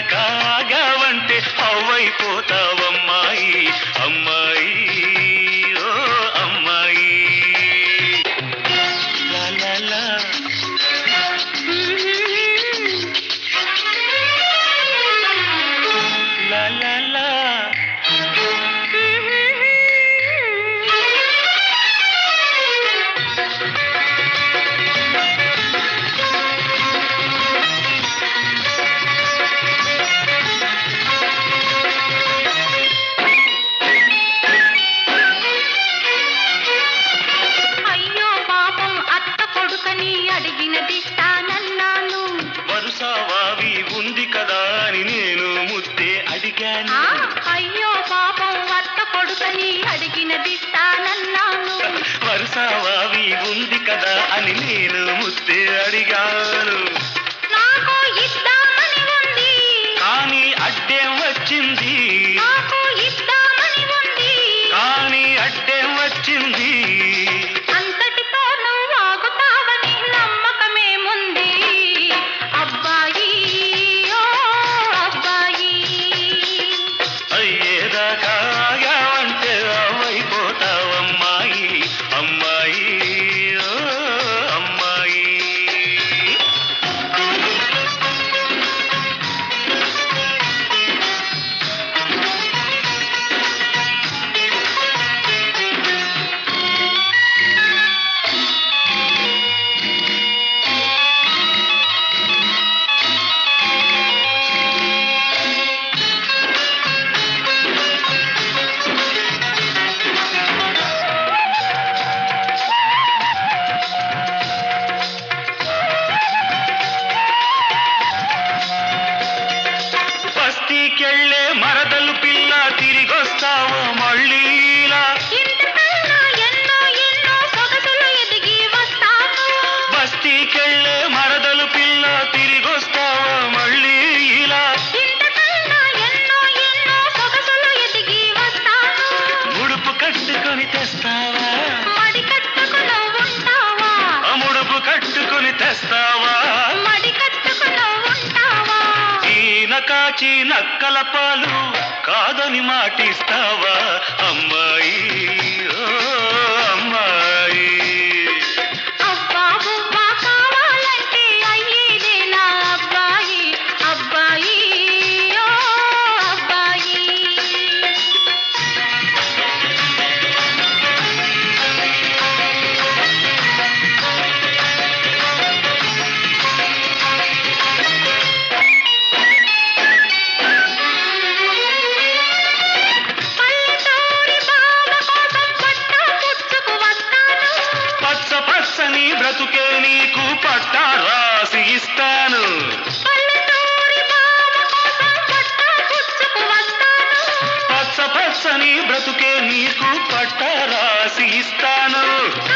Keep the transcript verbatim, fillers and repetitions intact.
అయ్యేదాకా ఆగావంటే అవ్వైపోతావమ్మాయి అమ్మాయి ఓ అమ్మాయి లా లా లా లా లా లా వరుసవావి ఉంది కదా అని నేను ముద్దే అడిగాను అయ్యో పాపం అత్త కొడుకని అడిగినదిస్తానన్నాను వరుసవావి ఉంది కదా అని నేను ముద్దే అడిగాను నాకు ఇద్దామని ఉంది కానీ అడ్డేం వచ్చింది నాకు ఇద్దామని ఉంది కానీ అడ్డేం వచ్చింది అంతటితో నువ్వు ఆగుతావని నమ్మకమేముంది అబ్బాయి ఓ అబ్బాయి అయ్యేదాకా ఆగావంటే అవ్వైపోతావమ్మాయి అమ్మాయి ఓ అమ్మాయి బస్తీకెళ్ళే మరదలు పిల్ల తిరిగొస్తావో మళ్ళీలా ఇంతకన్నా ఎన్నో ఎన్నో సొగసులు ఎదిగి వస్తాను బస్తీకెళ్ళే మరదలు పిల్ల తిరిగొస్తావో మళ్ళీ ఇలా ఇంతకన్నా ఎన్నో ఎన్నో సొగసులు ఎదిగి వస్తాను ముడుపు కట్టుకొని తెస్తావా మడి కట్టుకు నువ్వుంటావా ఆ ముడుపు కట్టుకొని తెస్తావా మడి కట్టుకు నువ్వుంటావా ఈన కాచి నక్కల పాలు కాదని మాటిస్తావా అమ్మాయి ఓ అమ్మాయి అబ్బా బువ్వా కావాలంటే అయ్యేదే నా అబ్బాయి అబ్బాయి ఓ అబ్బాయి పల్లెటూరి బావ కోసం పట్టా పుచ్చుకు వస్తాను పచ్చ పచ్చని బ్రతుకే నీకు పట్టా రాసి ఇస్తాను పల్లెటూరి బావ కోసం పట్టా పుచ్చుకు వస్తాను పచ్చ పచ్చని బ్రతుకే నీకు పట్టా రాసి ఇస్తాను